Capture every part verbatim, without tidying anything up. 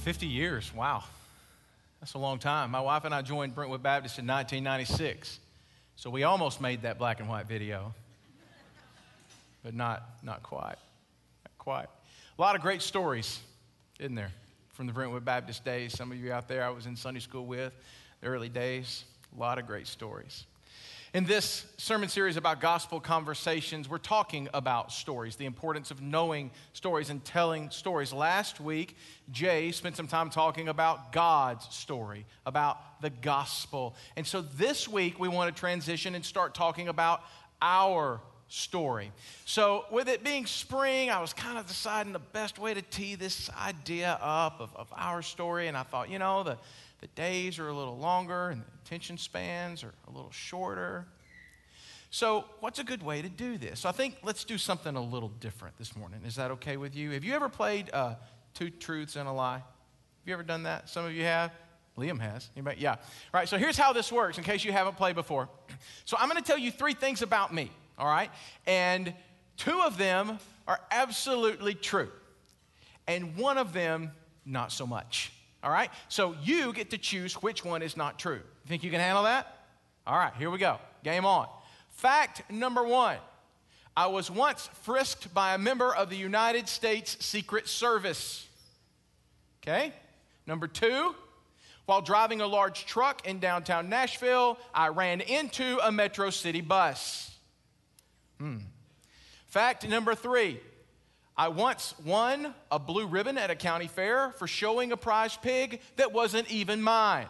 fifty years, wow. That's a long time. My wife and I joined Brentwood Baptist in nineteen ninety-six. So we almost made that black and white video. But not, not quite. Not quite. A lot of great stories, isn't there, from the Brentwood Baptist days. Some of you out there I was in Sunday school with, the early days. A lot of great stories. In this sermon series about gospel conversations, we're talking about stories, the importance of knowing stories and telling stories. Last week, Jay spent some time talking about God's story, about the gospel. And so this week, we want to transition and start talking about our story. So with it being spring, I was kind of deciding the best way to tee this idea up of, of our story. And I thought, you know, the The days are a little longer and the attention spans are a little shorter. So what's a good way to do this? So I think let's do something a little different this morning. Is that okay with you? Have you ever played uh, Two Truths and a Lie? Have you ever done that? Some of you have. Liam has. Anybody? Yeah. All right, so here's how this works in case you haven't played before. So I'm going to tell you three things about me, all right? And two of them are absolutely true. And one of them, not so much. All right, so you get to choose which one is not true. You think you can handle that? All right, here we go. Game on. Fact number one, I was once frisked by a member of the United States Secret Service. Okay? Number two, while driving a large truck in downtown Nashville, I ran into a Metro City bus. Hmm. Fact number three, I once won a blue ribbon at a county fair for showing a prize pig that wasn't even mine.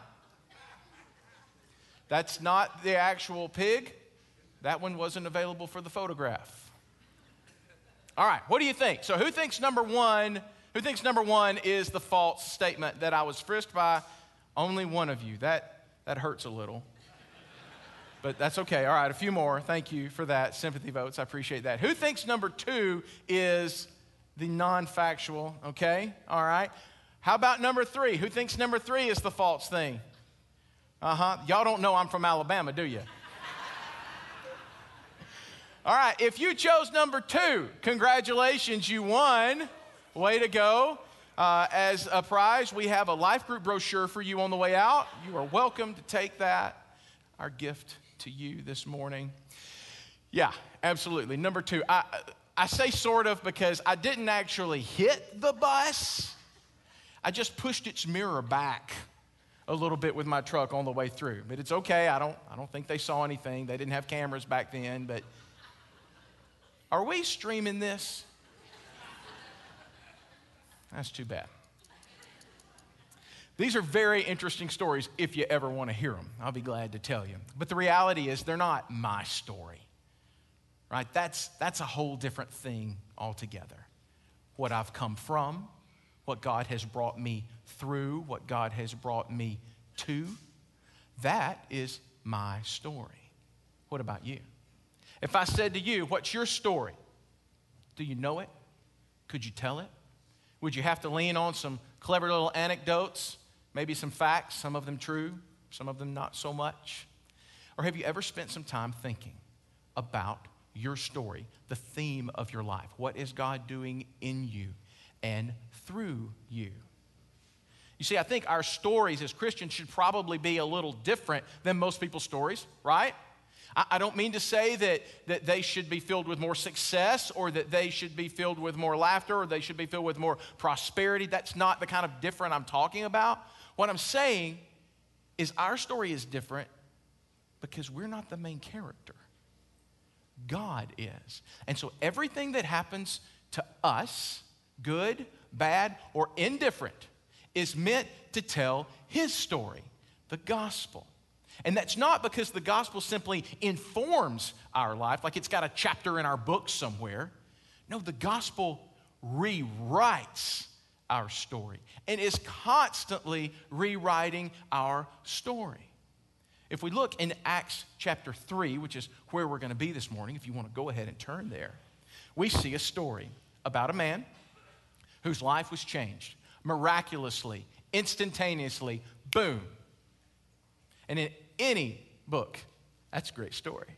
That's not the actual pig. That one wasn't available for the photograph. All right, what do you think? So who thinks number one, who thinks number one is the false statement that I was frisked by? Only one of you. That, that hurts a little. But that's okay. All right, a few more. Thank you for that. Sympathy votes. I appreciate that. Who thinks number two is the non-factual, okay? All right. How about number three? Who thinks number three is the false thing? Uh-huh. Y'all don't know I'm from Alabama, do you? All right. If you chose number two, congratulations, you won. Way to go. Uh, as a prize, we have a life group brochure for you on the way out. You are welcome to take that. Our gift to you this morning. Yeah, absolutely. Number two. I... I say sort of because I didn't actually hit the bus. I just pushed its mirror back a little bit with my truck on the way through. But it's okay. I don't, I don't think they saw anything. They didn't have cameras back then. But are we streaming this? That's too bad. These are very interesting stories if you ever want to hear them. I'll be glad to tell you. But the reality is they're not my story. Right? That's, that's a whole different thing altogether. What I've come from, what God has brought me through, what God has brought me to, that is my story. What about you? If I said to you, what's your story? Do you know it? Could you tell it? Would you have to lean on some clever little anecdotes, maybe some facts, some of them true, some of them not so much? Or have you ever spent some time thinking about your story, the theme of your life? What is God doing in you and through you? You see, I think our stories as Christians should probably be a little different than most people's stories, right? I, I don't mean to say that, that they should be filled with more success or that they should be filled with more laughter or they should be filled with more prosperity. That's not the kind of different I'm talking about. What I'm saying is our story is different because we're not the main character. God is. And so everything that happens to us, good, bad, or indifferent, is meant to tell His story, the gospel. And that's not because the gospel simply informs our life, like it's got a chapter in our book somewhere. No, the gospel rewrites our story and is constantly rewriting our story. If we look in Acts chapter three, which is where we're going to be this morning, if you want to go ahead and turn there, we see a story about a man whose life was changed miraculously, instantaneously, boom. And in any book, that's a great story.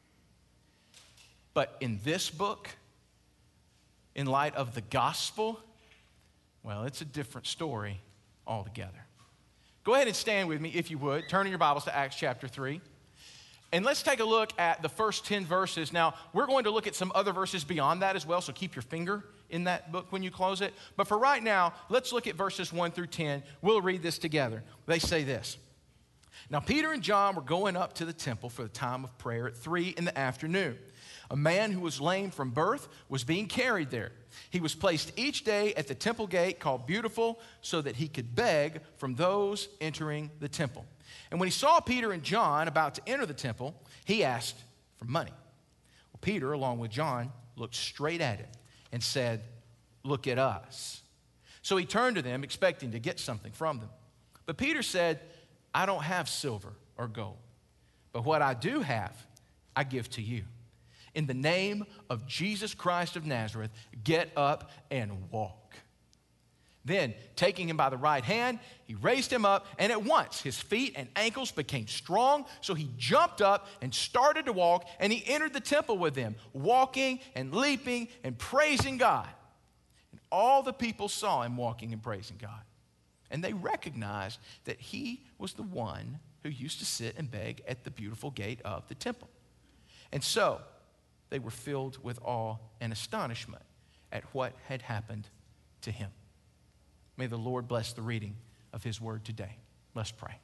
But in this book, in light of the gospel, well, it's a different story altogether. Go ahead and stand with me, if you would. Turn in your Bibles to Acts chapter three. And let's take a look at the first ten verses. Now, we're going to look at some other verses beyond that as well, so keep your finger in that book when you close it. But for right now, let's look at verses one through ten. We'll read this together. They say this. Now, Peter and John were going up to the temple for the time of prayer at three in the afternoon. A man who was lame from birth was being carried there. He was placed each day at the temple gate called Beautiful so that he could beg from those entering the temple. And when he saw Peter and John about to enter the temple, he asked for money. Well, Peter, along with John, looked straight at him and said, "Look at us." So he turned to them, expecting to get something from them. But Peter said, "I don't have silver or gold, but what I do have, I give to you. In the name of Jesus Christ of Nazareth, get up and walk." Then, taking him by the right hand, he raised him up, and at once his feet and ankles became strong. So he jumped up and started to walk, and he entered the temple with them, walking and leaping and praising God. And all the people saw him walking and praising God. And they recognized that he was the one who used to sit and beg at the Beautiful gate of the temple. And so they were filled with awe and astonishment at what had happened to him. May the Lord bless the reading of his word today. Let's pray.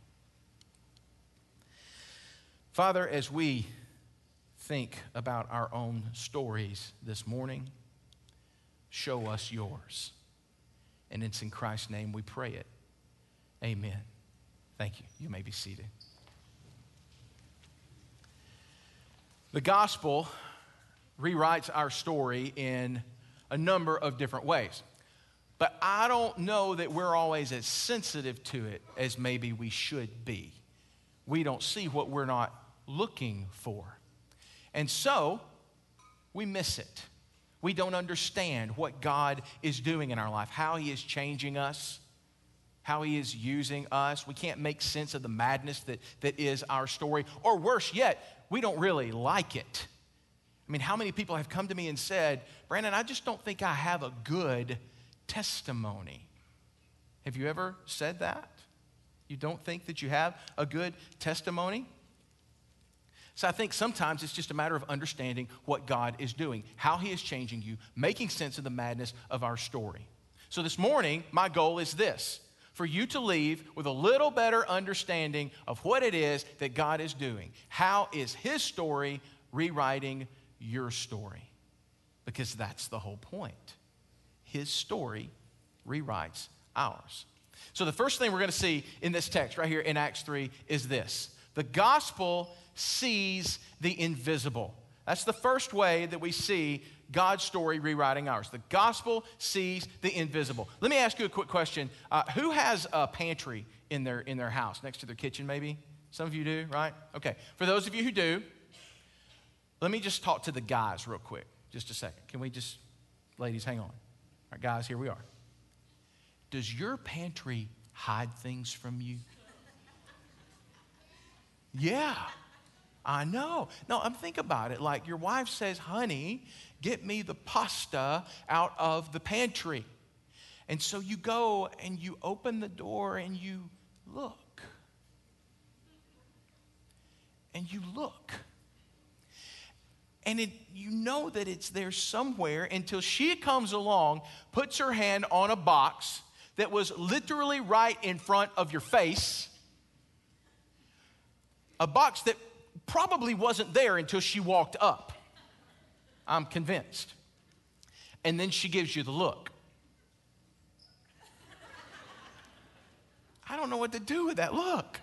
Father, as we think about our own stories this morning, show us yours. And it's in Christ's name we pray it. Amen. Thank you. You may be seated. The gospel rewrites our story in a number of different ways. But I don't know that we're always as sensitive to it as maybe we should be. We don't see what we're not looking for. And so, we miss it. We don't understand what God is doing in our life, how he is changing us, how he is using us. We can't make sense of the madness that, that is our story. Or worse yet, we don't really like it. I mean, how many people have come to me and said, "Brandon, I just don't think I have a good testimony." Have you ever said that? You don't think that you have a good testimony? So I think sometimes it's just a matter of understanding what God is doing, how he is changing you, making sense of the madness of our story. So this morning, my goal is this: for you to leave with a little better understanding of what it is that God is doing. How is his story rewriting your story? Because that's the whole point. His story rewrites ours. So the first thing we're going to see in this text right here in Acts three is this: the gospel sees the invisible. That's the first way that we see God's story rewriting ours. The gospel sees the invisible. Let me ask you a quick question. Uh, who has a pantry in their, in their house, next to their kitchen maybe? Some of you do, right? Okay. For those of you who do, let me just talk to the guys real quick. Just a second. Can we just, ladies, hang on. All right, guys, here we are. Does your pantry hide things from you? Yeah, I know. No, I'm thinking about it. Like your wife says, "Honey, get me the pasta out of the pantry." And so you go and you open the door and you look. And you look. And it, you know that it's there somewhere until she comes along, puts her hand on a box that was literally right in front of your face. A box that probably wasn't there until she walked up. I'm convinced. And then she gives you the look. I don't know what to do with that look.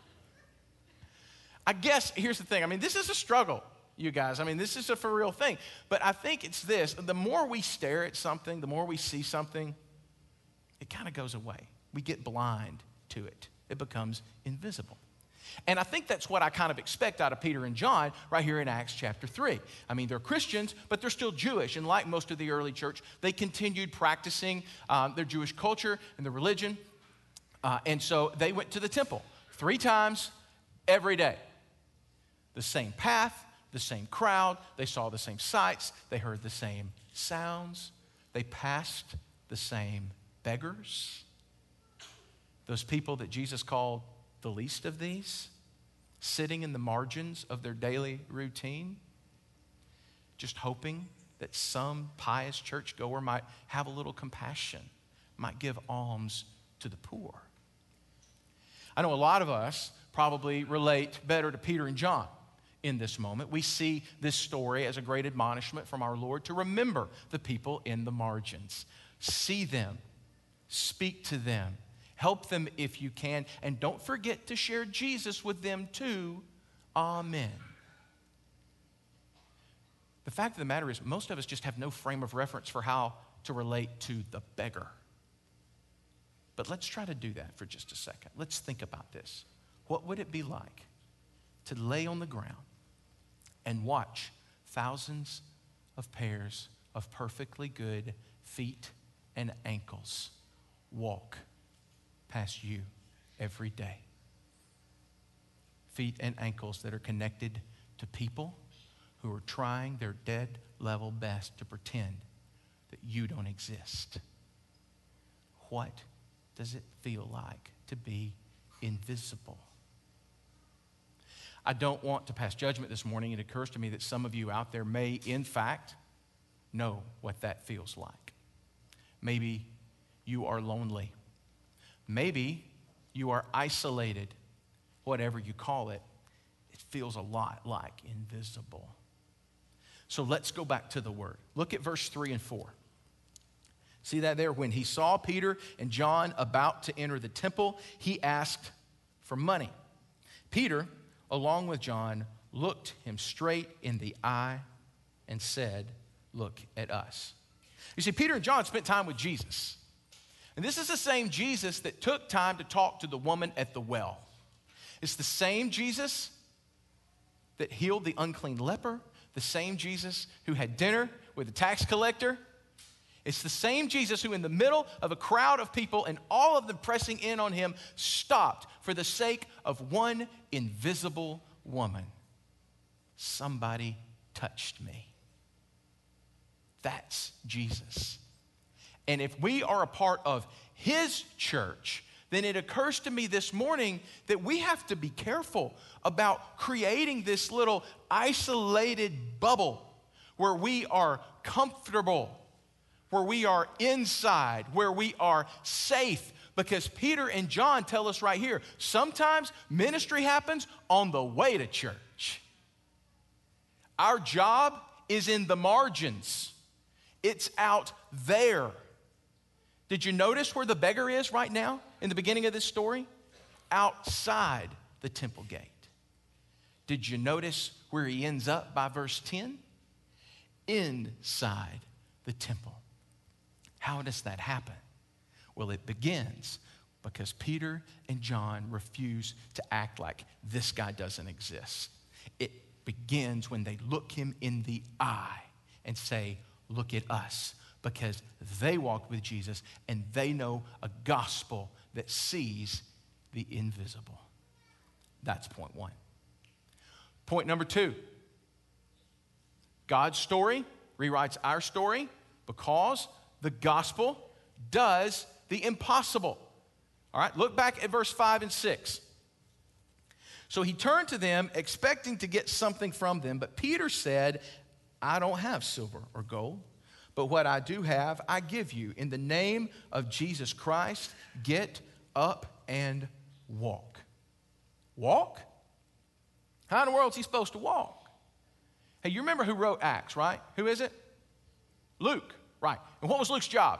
I guess, here's the thing. I mean, this is a struggle, you guys. I mean, this is a for real thing. But I think it's this. The more we stare at something, the more we see something, it kind of goes away. We get blind to it. It becomes invisible. And I think that's what I kind of expect out of Peter and John right here in Acts chapter three. I mean, they're Christians, but they're still Jewish. And like most of the early church, they continued practicing um, their Jewish culture and their religion. Uh, and so they went to the temple three times every day. The same path, the same crowd. They saw the same sights. They heard the same sounds. They passed the same beggars. those people that Jesus called the least of these, sitting in the margins of their daily routine, just hoping that some pious churchgoer might have a little compassion, might give alms to the poor. I know a lot of us probably relate better to Peter and John in this moment. We see this story as a great admonishment from our Lord to remember the people in the margins. See them, speak to them, help them if you can, and don't forget to share Jesus with them too. Amen. The fact of the matter is, most of us just have no frame of reference for how to relate to the beggar. But let's try to do that for just a second. Let's think about this. What would it be like to lay on the ground and watch thousands of pairs of perfectly good feet and ankles walk past you every day? Feet and ankles that are connected to people who are trying their dead level best to pretend that you don't exist. What does it feel like to be invisible? I don't want to pass judgment this morning. It occurs to me that some of you out there may, in fact, know what that feels like. Maybe you are lonely. Maybe you are isolated. Whatever you call it, it feels a lot like invisible. So let's go back to the word. Look at verse three and four. See that there? When he saw Peter and John about to enter the temple, he asked for money. Peter, along with John, looked him straight in the eye and said, "Look at us." You see, Peter and John spent time with Jesus. And this is the same Jesus that took time to talk to the woman at the well. It's the same Jesus that healed the unclean leper, the same Jesus who had dinner with the tax collector. It's the same Jesus who, in the middle of a crowd of people and all of them pressing in on him, stopped for the sake of one invisible woman. Somebody touched me. That's Jesus. And if we are a part of his church, then it occurs to me this morning that we have to be careful about creating this little isolated bubble where we are comfortable, where we are inside, where we are safe. Because Peter and John tell us right here, sometimes ministry happens on the way to church. Our job is in the margins. It's out there. Did you notice where the beggar is right now in the beginning of this story? Outside the temple gate. Did you notice where he ends up by verse ten? Inside the temple. How does that happen? Well, it begins because Peter and John refuse to act like this guy doesn't exist. It begins when they look him in the eye and say, "Look at us," because they walked with Jesus and they know a gospel that sees the invisible. That's point one. Point number two. God's story rewrites our story because the gospel does the impossible. All right, look back at verse five and six. So he turned to them, expecting to get something from them, but Peter said, "I don't have silver or gold, but what I do have, I give you. In the name of Jesus Christ, get up and walk." Walk? How in the world is he supposed to walk? Hey, you remember who wrote Acts, right? Who is it? Luke, right. And what was Luke's job?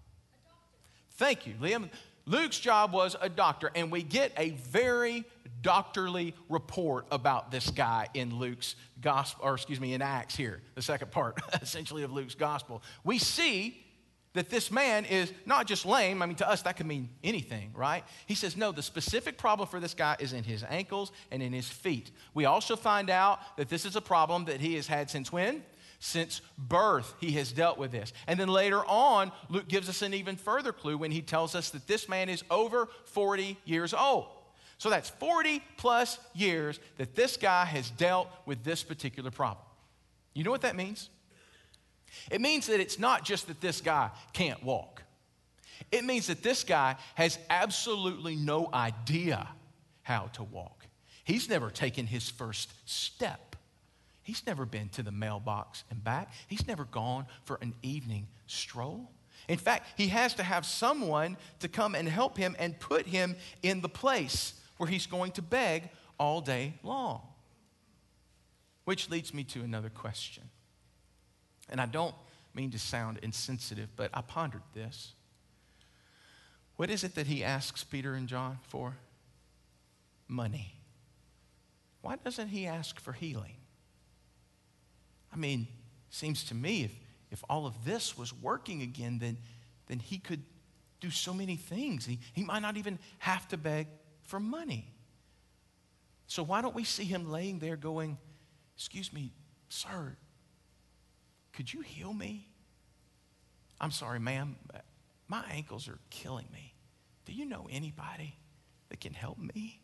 Thank you, Liam. Luke's job was a doctor, and we get a very doctorly report about this guy in Luke's gospel, or excuse me, in Acts here, the second part, essentially, of Luke's gospel. We see that this man is not just lame. I mean, to us, that could mean anything, right? He says, no, the specific problem for this guy is in his ankles and in his feet. We also find out that this is a problem that he has had since when? Since birth, he has dealt with this. And then later on, Luke gives us an even further clue when he tells us that this man is over forty years old. So that's forty plus years that this guy has dealt with this particular problem. You know what that means? It means that it's not just that this guy can't walk. It means that this guy has absolutely no idea how to walk. He's never taken his first step. He's never been to the mailbox and back. He's never gone for an evening stroll. In fact, he has to have someone to come and help him and put him in the place where he's going to beg all day long. Which leads me to another question. And I don't mean to sound insensitive, but I pondered this. What is it that he asks Peter and John for? Money. Why doesn't he ask for healing? I mean, seems to me if, if all of this was working again, then, then he could do so many things. He, he might not even have to beg for money. So why don't we see him laying there going, excuse me, sir, could you heal me? I'm sorry, ma'am, my ankles are killing me. Do you know anybody that can help me?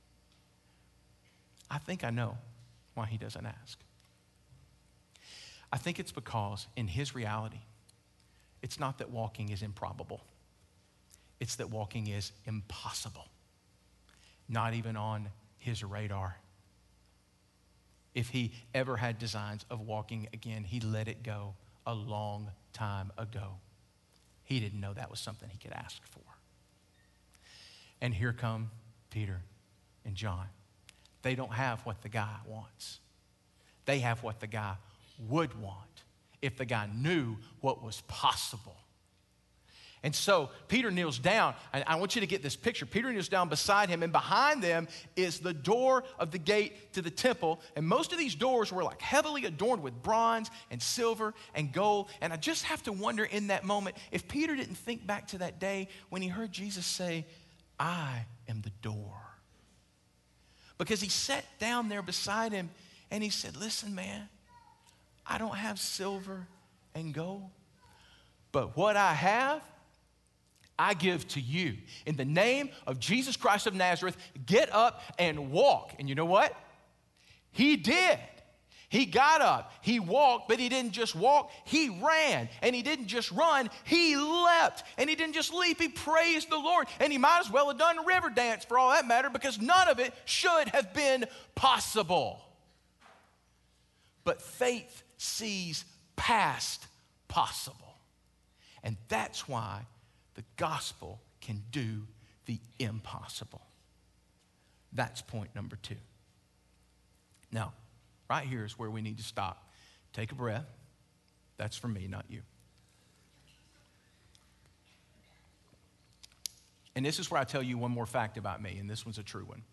I think I know why he doesn't ask. I think it's because in his reality, it's not that walking is improbable. It's that walking is impossible. Not even on his radar. If he ever had designs of walking again, he let it go a long time ago. He didn't know that was something he could ask for. And here come Peter and John. They don't have what the guy wants. They have what the guy would want if the guy knew what was possible. And so Peter kneels down, and I want you to get this picture. Peter kneels down beside him, and behind them is the door of the gate to the temple. And most of these doors were like heavily adorned with bronze and silver and gold. And I just have to wonder in that moment if Peter didn't think back to that day when he heard Jesus say, I am the door. Because he sat down there beside him and he said, listen, man, I don't have silver and gold, but what I have, I give to you. In the name of Jesus Christ of Nazareth, get up and walk. And you know what? He did. He got up, he walked, but he didn't just walk, he ran. And he didn't just run, he leapt. And he didn't just leap, he praised the Lord. And he might as well have done a river dance for all that matter, because none of it should have been possible. But faith sees past possible. And that's why the gospel can do the impossible. That's point number two. Now, right here is where we need to stop. Take a breath. That's for me, not you. And this is where I tell you one more fact about me, and this one's a true one.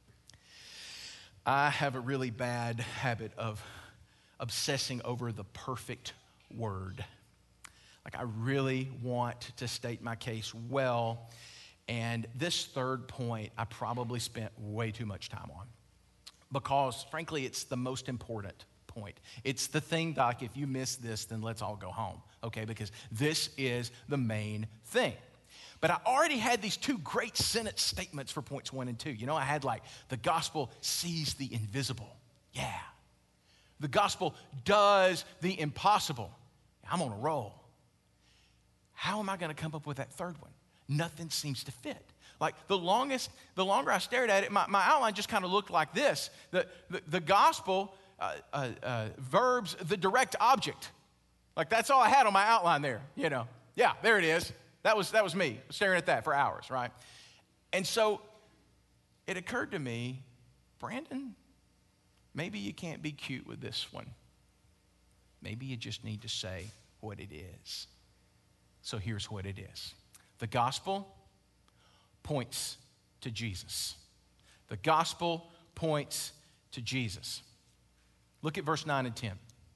I have a really bad habit of obsessing over the perfect word. Like, I really want to state my case well, and this third point I probably spent way too much time on. Because, frankly, it's the most important point. It's the thing, Doc, if you miss this, then let's all go home, okay? Because this is the main thing. But I already had these two great sentence statements for points one and two. You know, I had like, the gospel sees the invisible. Yeah. The gospel does the impossible. I'm on a roll. How am I going to come up with that third one? Nothing seems to fit. Like the longest, the longer I stared at it, my, my outline just kind of looked like this. The, the, the gospel uh, uh, uh, verbs the direct object. Like that's all I had on my outline there, you know. Yeah, there it is. That was, that was me staring at that for hours, right? And so it occurred to me, Brandon, maybe you can't be cute with this one. Maybe you just need to say what it is. So here's what it is. The gospel points to Jesus. The gospel points to Jesus. Look at verse nine and ten.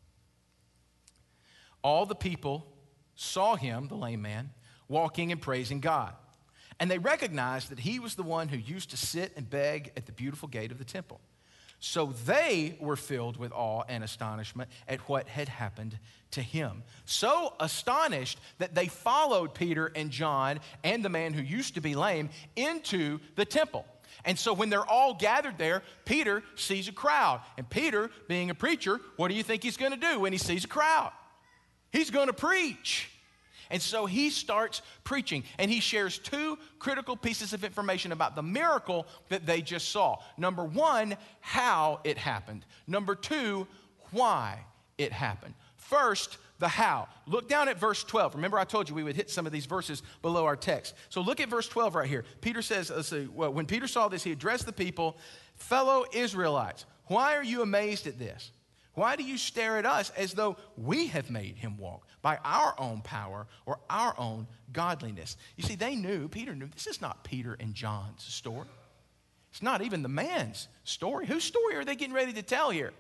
All the people saw him, the lame man, walking and praising God. And they recognized that he was the one who used to sit and beg at the beautiful gate of the temple. So they were filled with awe and astonishment at what had happened to him. So astonished that they followed Peter and John and the man who used to be lame into the temple. And so when they're all gathered there, Peter sees a crowd. And Peter, being a preacher, what do you think he's going to do when he sees a crowd? He's going to preach. And so he starts preaching, and he shares two critical pieces of information about the miracle that they just saw. Number one, how it happened. Number two, why it happened. First, the how. Look down at verse twelve. Remember, I told you we would hit some of these verses below our text. So look at verse twelve right here. Peter says, let's see, well, when Peter saw this, he addressed the people, fellow Israelites, why are you amazed at this? Why do you stare at us as though we have made him walk by our own power or our own godliness? You see, they knew, Peter knew, this is not Peter and John's story. It's not even the man's story. Whose story are they getting ready to tell here?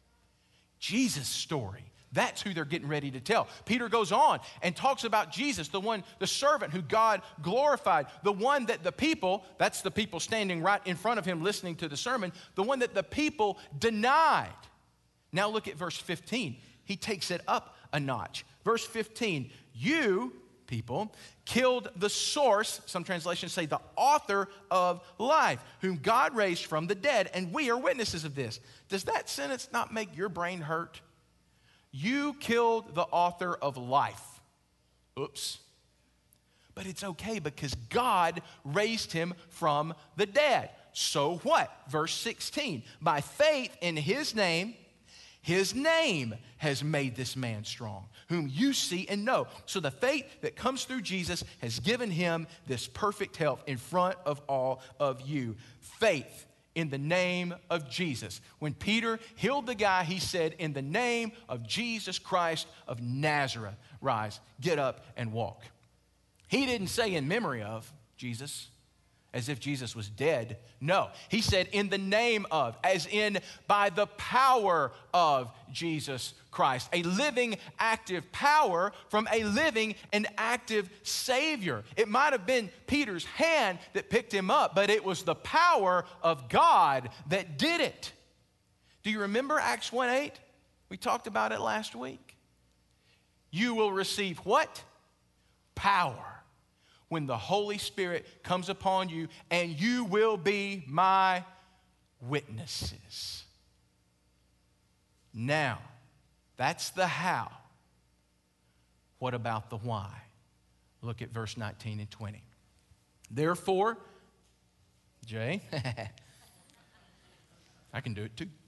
Jesus' story. That's who they're getting ready to tell. Peter goes on and talks about Jesus, the one, the servant who God glorified, the one that the people, that's the people standing right in front of him listening to the sermon, the one that the people denied. Now look at verse fifteen. He takes it up a notch. Verse fifteen, you, people, killed the source, some translations say the author of life, whom God raised from the dead, and we are witnesses of this. Does that sentence not make your brain hurt? You killed the author of life. Oops. But it's okay because God raised him from the dead. So what? Verse sixteen, by faith in his name, his name has made this man strong, whom you see and know. So the faith that comes through Jesus has given him this perfect health in front of all of you. Faith in the name of Jesus. When Peter healed the guy, he said, in the name of Jesus Christ of Nazareth, rise, get up, and walk. He didn't say in memory of Jesus, as if Jesus was dead. No, he said in the name of, as in by the power of Jesus Christ. A living, active power from a living and active Savior. It might have been Peter's hand that picked him up, but it was the power of God that did it. Do you remember Acts one eight? We talked about it last week. You will receive what? Power. When the Holy Spirit comes upon you, and you will be my witnesses. Now, that's the how. What about the why? Look at verse nineteen and twenty. Therefore, Jay, I can do it too.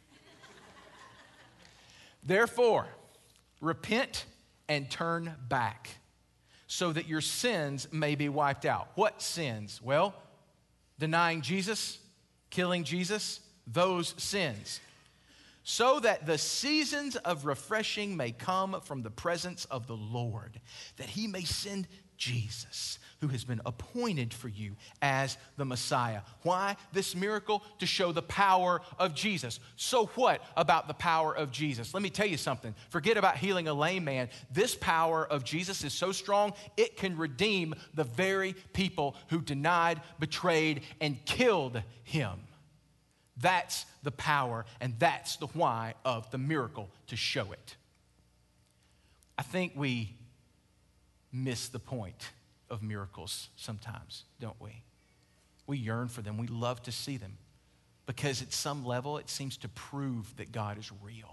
Therefore, repent and turn back, so that your sins may be wiped out. What sins? Well, denying Jesus, killing Jesus, those sins. So that the seasons of refreshing may come from the presence of the Lord, that he may send Jesus, who has been appointed for you as the Messiah. Why this miracle? To show the power of Jesus. So what about the power of Jesus? Let me tell you something. Forget about healing a lame man. This power of Jesus is so strong, it can redeem the very people who denied, betrayed, and killed him. That's the power, and that's the why of the miracle, to show it. I think we miss the point of miracles sometimes, don't we? We yearn for them. We love to see them because at some level it seems to prove that God is real.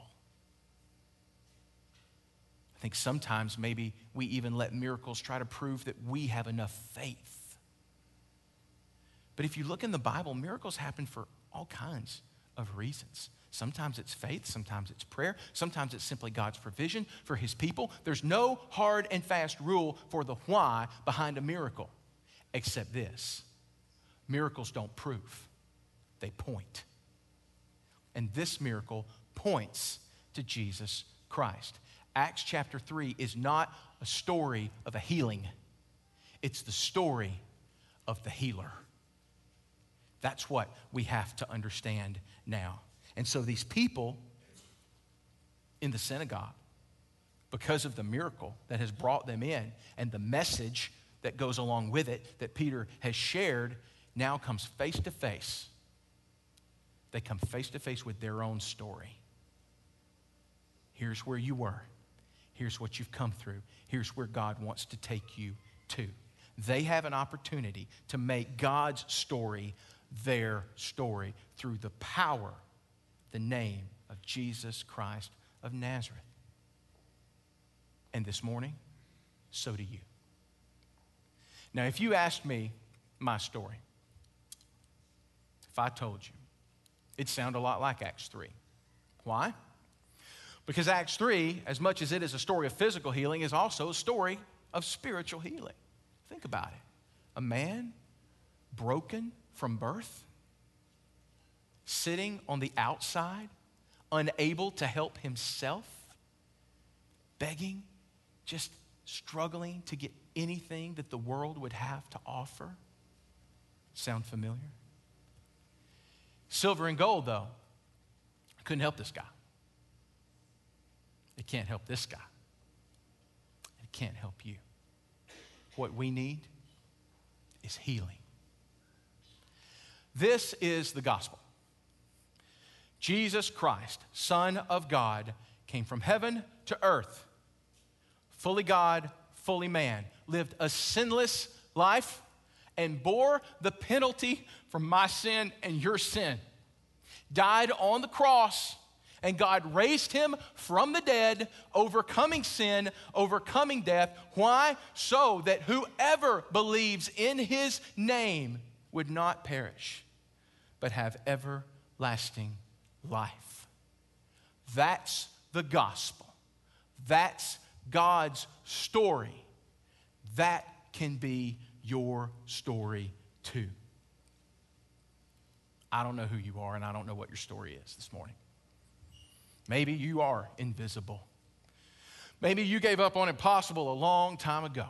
I think sometimes maybe we even let miracles try to prove that we have enough faith. But if you look in the Bible, miracles happen for all kinds of reasons. Sometimes it's faith, sometimes it's prayer, sometimes it's simply God's provision for his people. There's no hard and fast rule for the why behind a miracle, except this: miracles don't prove, they point. And this miracle points to Jesus Christ. Acts chapter three is not a story of a healing, it's the story of the healer. That's what we have to understand now. And so these people in the synagogue, because of the miracle that has brought them in and the message that goes along with it that Peter has shared, now comes face to face. They come face to face with their own story. Here's where you were. Here's what you've come through. Here's where God wants to take you to. They have an opportunity to make God's story their story through the power, the name of Jesus Christ of Nazareth. And this morning, so do you. Now, if you asked me my story, if I told you, it'd sound a lot like Acts three. Why? Because Acts three, as much as it is a story of physical healing, is also a story of spiritual healing. Think about it. A man broken from birth, sitting on the outside, unable to help himself, begging, just struggling to get anything that the world would have to offer. Sound familiar? Silver and gold, though, couldn't help this guy. It can't help this guy. It can't help you. What we need is healing. This is the gospel. Jesus Christ, Son of God, came from heaven to earth, fully God, fully man, lived a sinless life, and bore the penalty for my sin and your sin. Died on the cross, and God raised him from the dead, overcoming sin, overcoming death. Why? So that whoever believes in his name would not perish, but have everlasting life. That's the gospel. That's God's story. That can be your story too. I don't know who you are, and I don't know what your story is this morning. Maybe you are invisible. Maybe you gave up on impossible a long time ago.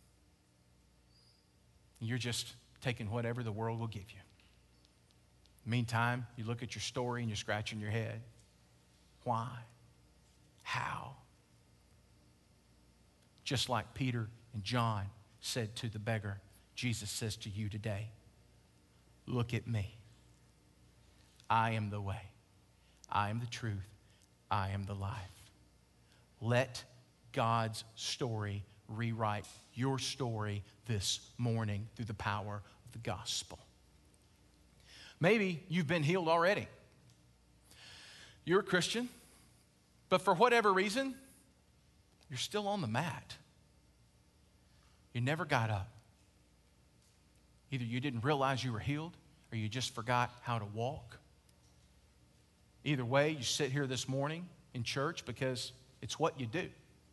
You're just taking whatever the world will give you. Meantime, you look at your story and you're scratching your head. Why? How? Just like Peter and John said to the beggar, Jesus says to you today, look at me. I am the way. I am the truth. I am the life. Let God's story rewrite your story this morning through the power of the gospel. Maybe you've been healed already. You're a Christian, but for whatever reason, you're still on the mat. You never got up. Either you didn't realize you were healed, or you just forgot how to walk. Either way, you sit here this morning in church because it's what you do.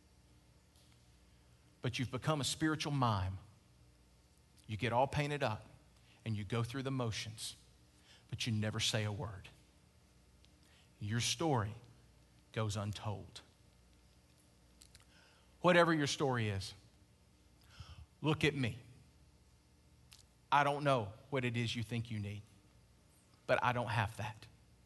But you've become a spiritual mime. You get all painted up and you go through the motions, but you never say a word. Your story goes untold. Whatever your story is, look at me. I don't know what it is you think you need, but I don't have that.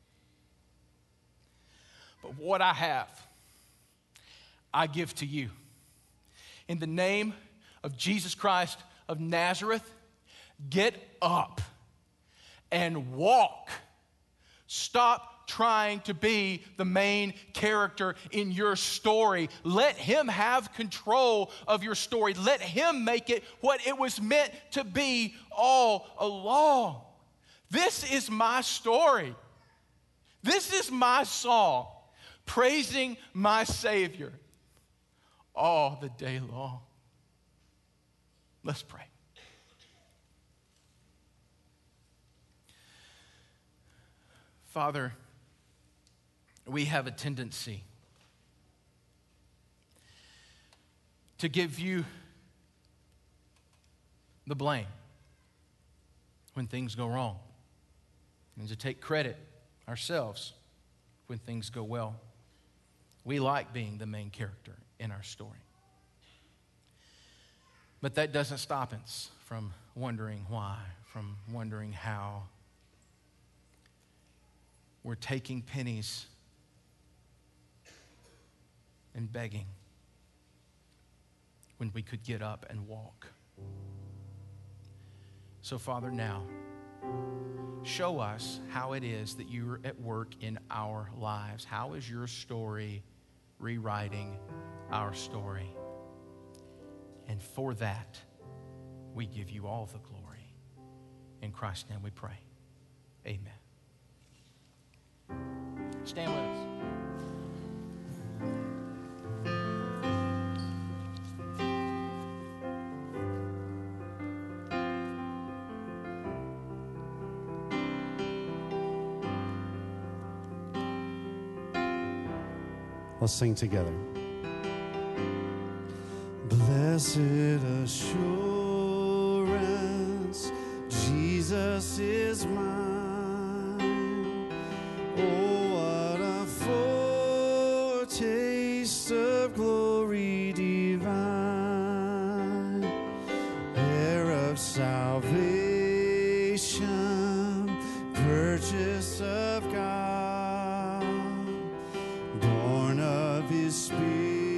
But what I have, I give to you. In the name of Jesus Christ of Nazareth, get up and walk. Stop trying to be the main character in your story. Let him have control of your story. Let him make it what it was meant to be all along. This is my story. This is my song, praising my Savior all the day long. Let's pray. Father, we have a tendency to give you the blame when things go wrong, and to take credit ourselves when things go well. We like being the main character in our story. But that doesn't stop us from wondering why, from wondering how. We're taking pennies and begging when we could get up and walk. So, Father, now, show us how it is that you're at work in our lives. How is your story rewriting our story? And for that, we give you all the glory. In Christ's name we pray. Amen. Stand with us. Let's sing together. Blessed assurance, Jesus is mine. Oh, what a foretaste of glory divine, heir of salvation, purchase of God, born of His Spirit,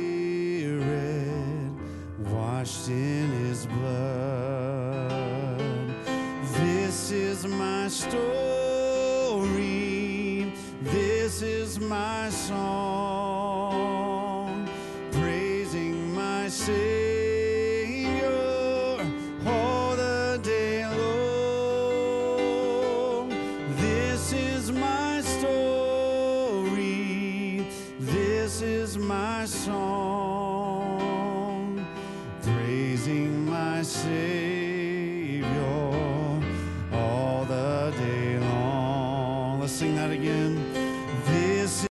washed in His blood. This is my story, this is my song, praising my Savior all the day long. This is my story, this is my song,